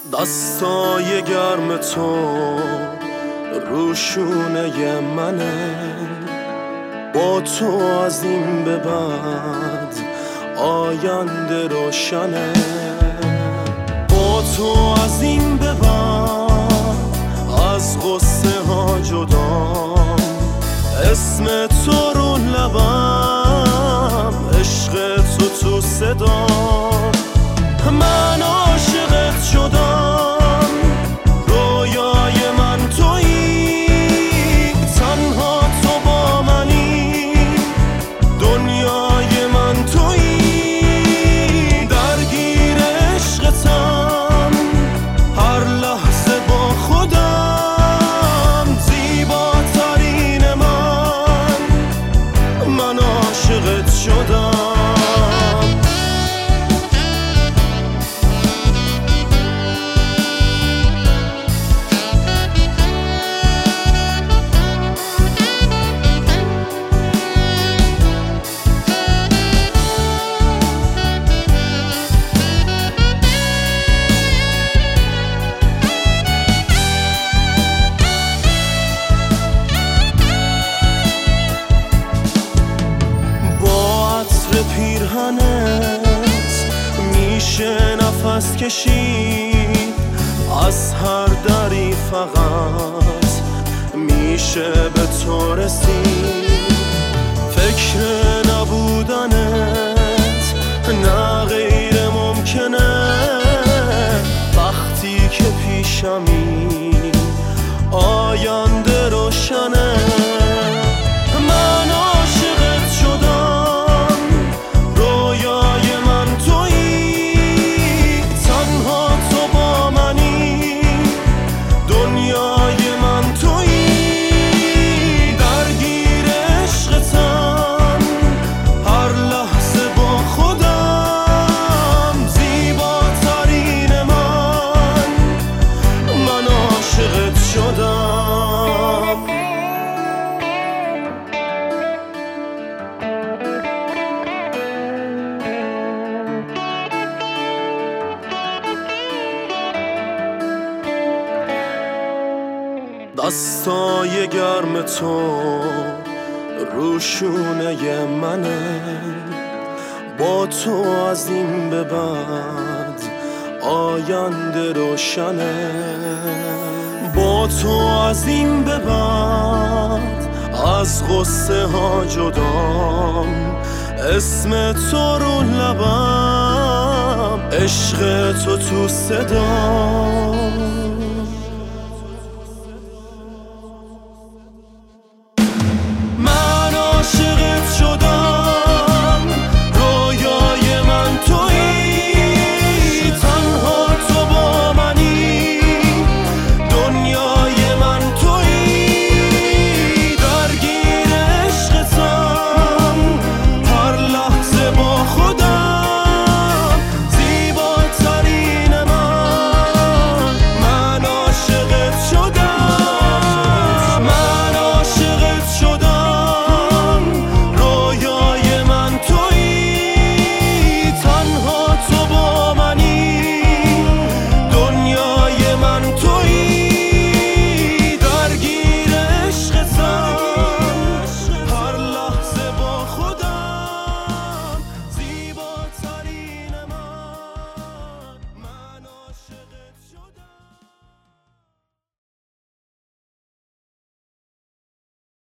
دستای گرم تو روشونه منه، با تو از این به بعد آینده روشنه. با تو از این به بعد از غصه ها جدام، اسم تو رو لبم، عشق تو صدام. من عاشقت شدم، رویای من تویی، تنها تو با منی، دنیای من تویی. درگیر عشقتم هر لحظه با خودم، زیباترین من عاشقت شدم. پیرهنت میشه نفس کشید، از هر دری فقط میشه به تو رسید. فکر نبودنت نه غیر ممکنه، وقتی که پیشمی آینده روشنه. دستای گرم تو روشونه منه، با تو از این به بعد آینده روشنه. با تو از این به بعد از غصه ها جدام، اسم تو رو لبم، عشق تو صدام.